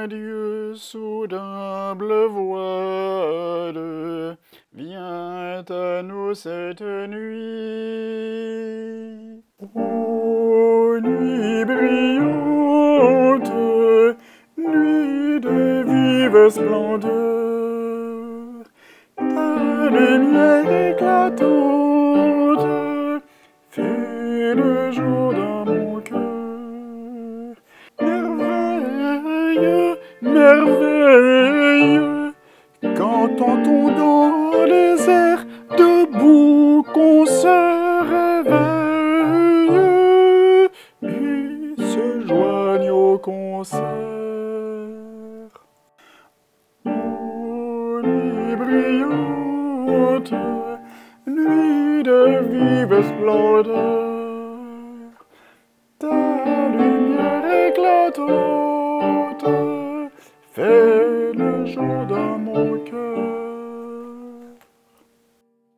Dieu, sous d'humbles voiles, viens à nous cette nuit. Ô nuit brillante, nuit de vive splendeur, ta lumière éclatante fait le jour dans mon cœur. Merveille, merveille, qu'entend-on dans les airs, debout qu'on se réveille et se joigne au concert. Ô nuit brillante, nuit de vive splendeur, ta lumière éclatante fait le jour dans mon cœur.